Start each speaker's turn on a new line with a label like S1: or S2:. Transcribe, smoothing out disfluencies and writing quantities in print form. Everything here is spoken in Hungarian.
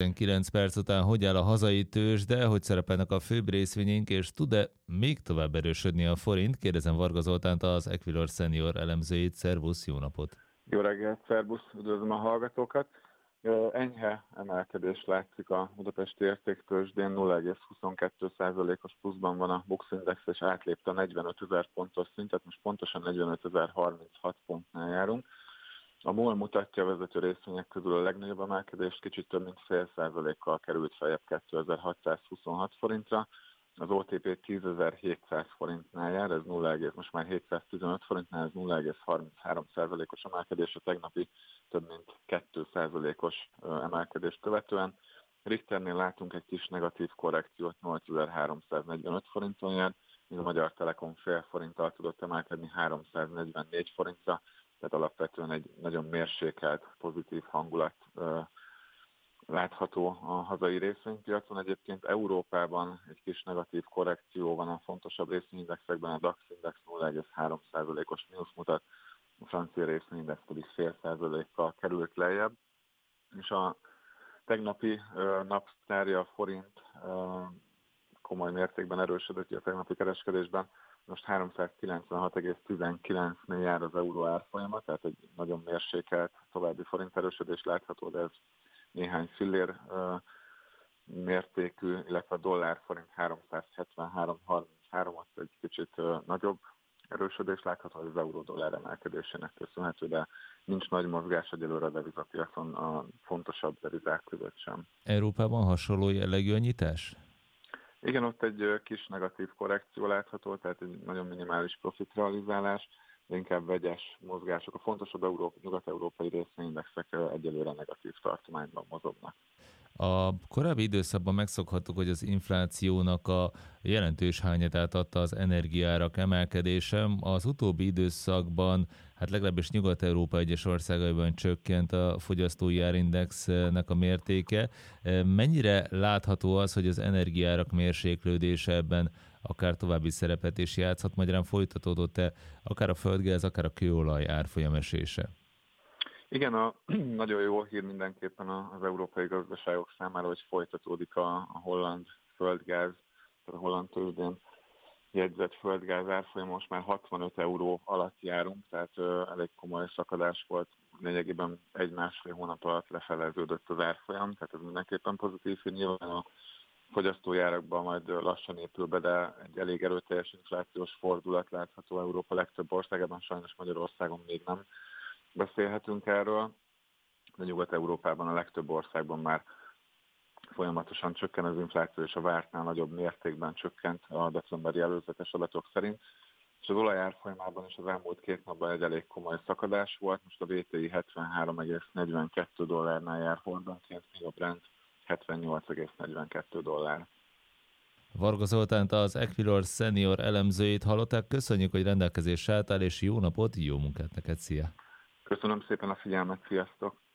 S1: 9 perc után hogy áll a hazai tőzsde, hogy szerepelnek a főbb részvényeink, és tud-e még tovább erősödni a forint? Kérdezem Varga Zoltánt, az Equilor Senior elemzőjét. Szervusz, jó napot!
S2: Jó reggelt, szervusz, üdvözlöm a hallgatókat. Enyhe emelkedés látszik a budapesti értéktőzsdén, 0,22%-os pluszban van a Bux Index, és átlépte a 45.000 pontos szintet, most pontosan 45.036 pontnál járunk. A MOL mutatja a vezető részvények közül a legnagyobb emelkedést, kicsit több mint fél százalékkal került feljebb 2626 forintra. Az OTP 10.700 forintnál jár, ez 0, most már 715 forintnál, ez 0,33%-os emelkedés a tegnapi több mint 2%-os emelkedést követően. Richternél látunk egy kis negatív korrekciót, 8.345 forinton jár, míg a Magyar Telekom fél forinttal tudott emelkedni 344 forintra, tehát alapvetően egy nagyon mérsékelt, pozitív hangulat látható a hazai részvénypiacon. Egyébként Európában egy kis negatív korrekció van a fontosabb részvényindexekben, a DAX index 0,3%-os mínusz mutat, a francia részvényindex pedig fél százalékkal került lejjebb, és a tegnapi napsztárja a forint komoly mértékben erősödött a tegnapi kereskedésben, most 396,19-nél jár az euró árfolyama, tehát egy nagyon mérsékelt további forint erősödés látható, de ez néhány fillér mértékű, illetve a dollár-forint 373,33, az egy kicsit nagyobb erősödés látható, hogy az euró-dollár emelkedésének köszönhető, de nincs nagy mozgás egyelőre a devizapiacon a fontosabb devizák között sem.
S1: Európában hasonló jellegű a nyitás?
S2: Igen, ott egy kis negatív korrekció látható, tehát egy nagyon minimális profitrealizálás, de inkább vegyes mozgások. A fontosabb nyugat-európai részvényindexek egyelőre negatív tartományban mozognak.
S1: A korábbi időszakban megszokhattuk, hogy az inflációnak a jelentős hányadát adta az energiaárak emelkedése. Az utóbbi időszakban, hát legalábbis Nyugat-Európa egyes országaiban csökkent a fogyasztói árindexnek a mértéke. Mennyire látható az, hogy az energiaárak mérséklődése ebben akár további szerepet is játszhat? Magyarán folytatódott-e akár a földgáz, akár a kőolaj árfolyam esése?
S2: Igen, nagyon jó hír mindenképpen az európai gazdaságok számára, hogy folytatódik a holland földgáz, tehát a holland tőzsdén jegyzett földgáz árfolyam, most már 65 euró alatt járunk, tehát elég komoly szakadás volt, lényegében 1-1,5 hónap alatt lefeleződött az árfolyam, tehát ez mindenképpen pozitív hír. Nyilván a fogyasztói árakban majd lassan épül be, de egy elég erőteljes inflációs fordulat látható Európa legtöbb országában, sajnos Magyarországon még nem beszélhetünk erről, de Nyugat-Európában a legtöbb országban már folyamatosan csökken az infláció, és a vártnál nagyobb mértékben csökkent a decemberi előzetes adatok szerint. És az olaj árfolyamában is az elmúlt 2 napban egy elég komoly szakadás volt, most a WTI 73,42 dollárnál jár hordonként, míg a Brent 78,42 dollár.
S1: Varga Zoltánt, az Equilor Senior elemzőjét hallották. Köszönjük, hogy rendelkezésre álltál, és jó napot, jó munkát neked, szia!
S2: Köszönöm szépen a figyelmet, sziasztok!